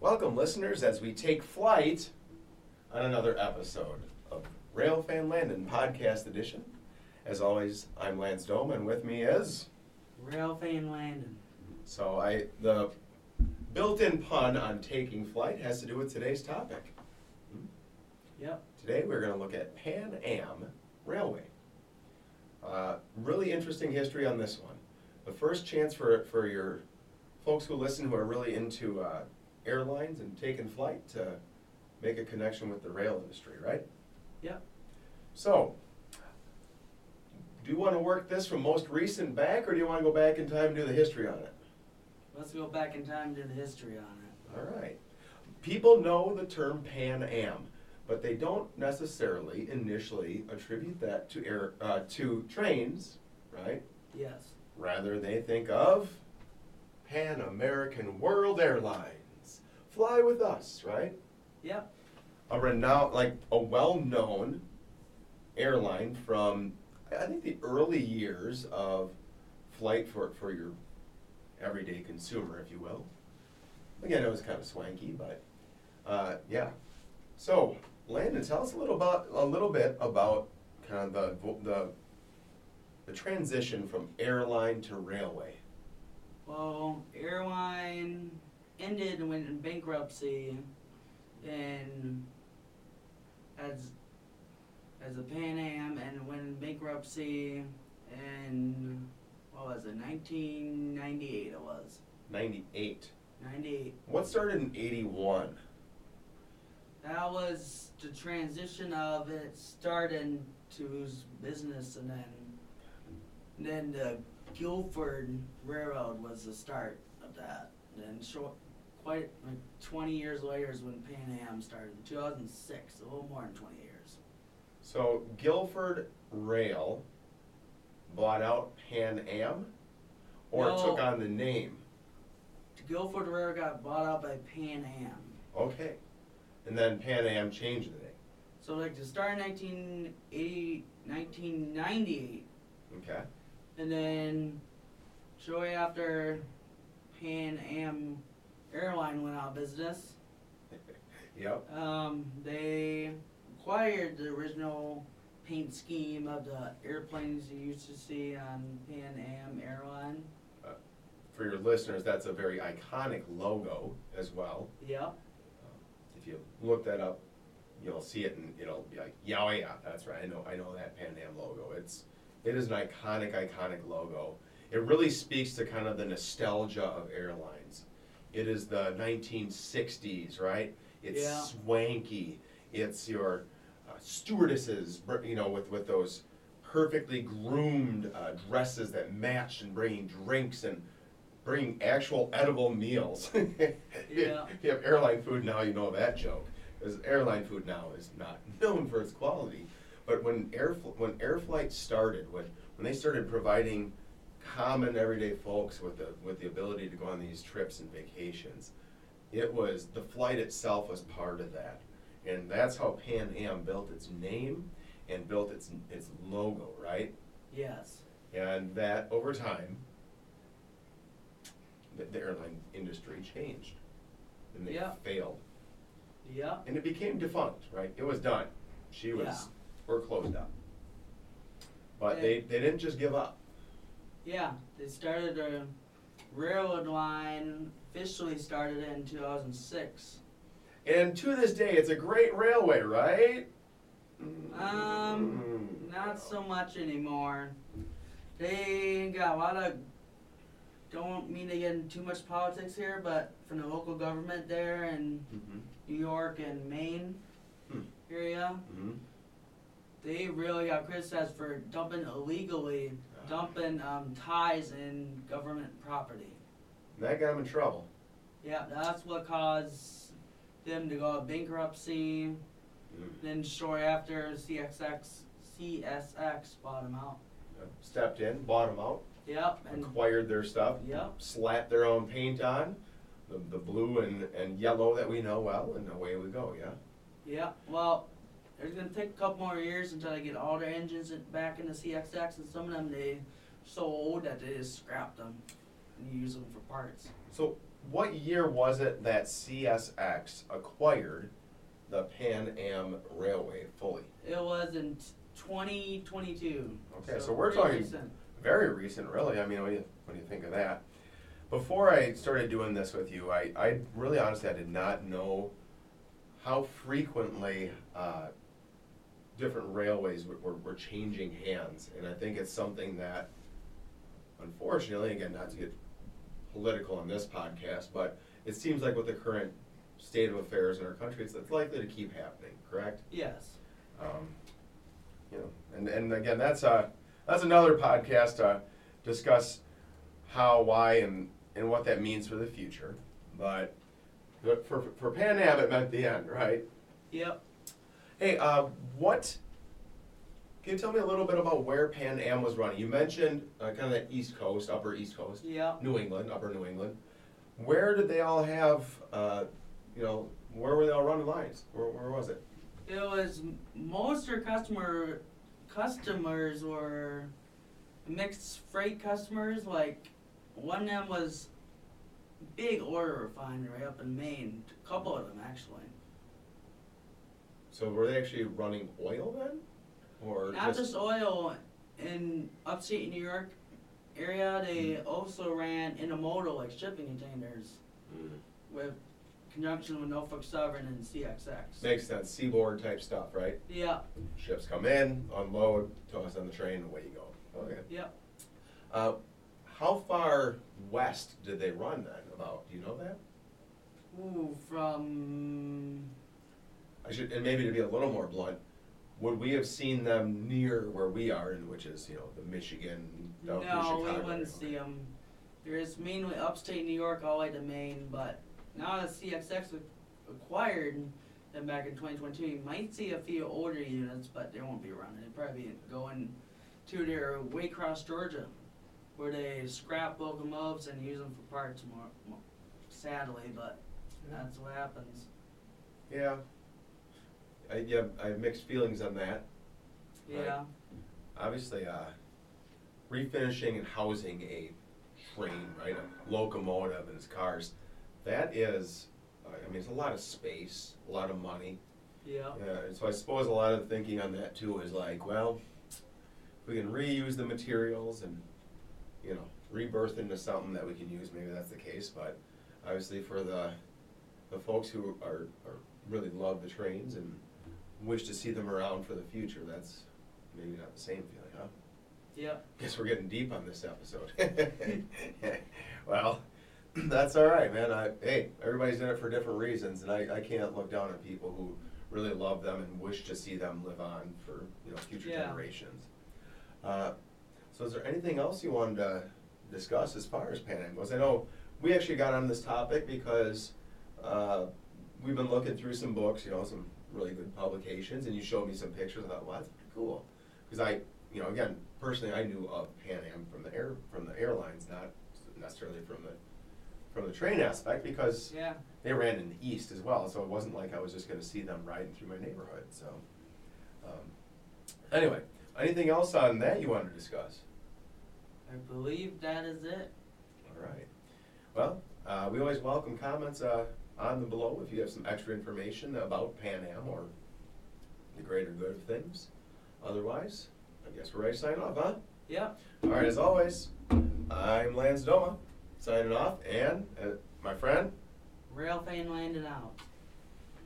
Welcome, listeners, as we take flight on another episode of Railfan Landon Podcast Edition. As always, I'm Lance Dome, and with me is... Railfan Landon. So the built-in pun on taking flight has to do with today's topic. Yep. Today we're going to look at Pan Am Railway. Really interesting history on this one. The first chance for your folks who listen who are really into airlines and taking flight to make a connection with the rail industry, right? Yep. So, do you want to work this from most recent back, or do you want to go back in time and do the history on it? Let's go back in time to the history on it. All right. People know the term Pan Am, but they don't necessarily initially attribute that to trains, right? Yes. Rather, they think of Pan American World Airlines. Fly with us, right? Yep. A well-known airline from, I think, the early years of flight for your everyday consumer, if you will. Again, it was kind of swanky, but yeah. So, Landon, tell us a little bit about kind of the transition from airline to railway. Well, airline ended and went in bankruptcy, and as a Pan Am, and went in bankruptcy in, what was it, 1998 it was. 98. 98. What started in 81? That was the transition of it starting to business, and then the Guilford Railroad was the start of that. And then quite like 20 years later is when Pan Am started, in 2006, a little more than 20 years. So Guilford Rail bought out Pan Am, or No. took on the name? Guilford Railroad got bought out by Pan Am. Okay. And then Pan Am changed the name. So like to start in 1998, Okay. and then shortly after Pan Am Airline went out of business, Yep. they acquired the original paint scheme of the airplanes you used to see on Pan Am Airline. For your listeners, that's a very iconic logo as well. Yep. If you look that up, you'll see it and it'll be like, yeah, that's right. I know that Pan Am logo. It is an iconic logo. It really speaks to kind of the nostalgia of airlines. It is the 1960s, right? It's swanky. It's your stewardesses, with those perfectly groomed dresses that match, and bringing drinks and bringing actual edible meals. Yeah. If you have airline food now, you know that joke. Because airline food now is not known for its quality. But when air flight started, when they started providing common everyday folks with the ability to go on these trips and vacations, the flight itself was part of that. And that's how Pan Am built its name and built its logo, right? Yes. And that over time, the airline industry changed. And they failed. Yep. And it became defunct, right? It was done. We're closed up. But they didn't just give up. Yeah, they started a railroad line, officially started in 2006. And to this day, it's a great railway, right? Not so much anymore. They got a lot of, don't mean to get into too much politics here, but from the local government there in New York and Maine area, they really got criticized for dumping ties in government property. That got them in trouble. Yeah, that's what caused them to go out of bankruptcy. Then shortly after, CSX bought them out. Stepped in, bought them out. Yep. And acquired their stuff. Yep. Slapped their own paint on, the blue and yellow that we know well, and away we go. Yeah. Yeah. Well, it's gonna take a couple more years until they get all their engines back in the CSX, and some of them they so old that they just scrapped them and use them for parts. So what year was it that CSX acquired the Pan Am Railway fully? It was in 2022. Okay, so we're pretty talking recent. very recent, really. I mean, what do you think of that? Before I started doing this with you, I really honestly I did not know how frequently different railways were changing hands, and I think it's something that, unfortunately, again, not to get political on this podcast, but it seems like with the current state of affairs in our country, it's likely to keep happening. Correct? Yes. You know, and again, that's another podcast to discuss how, why, and what that means for the future. But for Pan Am, it meant the end, right? Yep. Hey, can you tell me a little bit about where Pan Am was running? You mentioned kind of the East Coast, Upper East Coast, Yep. New England, Upper New England. Where did they all have, where were they all running lines? Where was it? It was most of their customers were mixed freight customers. Like one of them was big oil refinery up in Maine. A couple of them actually. So were they actually running oil then? Or Not just oil. In upstate New York area, they also ran intermodal, like shipping containers, with conjunction with Norfolk Southern and CXX. Makes sense, seaboard type stuff, right? Yeah. Ships come in, unload, toss on the train, away you go. Okay. Yep. How far west did they run then? About, do you know that? Ooh, from And maybe to be a little more blunt, would we have seen them near where we are, which is, the Michigan, down through no, Chicago? we wouldn't area? see them. There's mainly upstate New York all the way to Maine, but now that CXX acquired them back in 2022, you might see a few older units, but they won't be running. They'll probably be going to their Waycross, Georgia, where they scrap locomotives and use them for parts more sadly, but that's what happens. Yeah. I have mixed feelings on that. Yeah. Obviously, refinishing and housing a train, right, a locomotive and its cars, that is, it's a lot of space, a lot of money. Yeah. And so I suppose a lot of the thinking on that too is like, well, if we can reuse the materials and, rebirth into something that we can use, maybe that's the case. But obviously for the folks who are really love the trains and wish to see them around for the future, that's maybe not the same feeling, huh? Yeah. Guess we're getting deep on this episode. Well, that's all right, man. Hey, everybody's in it for different reasons, and I can't look down on people who really love them and wish to see them live on for future generations. So is there anything else you wanted to discuss as far as Pan Am goes? I know we actually got on this topic because we've been looking through some books, some really good publications, and you showed me some pictures. I thought, well, that's pretty cool. Because again, personally, I knew of Pan Am from the airlines, not necessarily from the train aspect, because they ran in the east as well. So it wasn't like I was just going to see them riding through my neighborhood. So anyway, anything else on that you wanted to discuss? I believe that is it. All right. Well, we always welcome comments on the below if you have some extra information about Pan Am or the greater good of things. Otherwise, I guess we're ready to sign off, huh? Yep. All right, as always, I'm Lance Doma, signing off, and my friend, Rail fan landing out.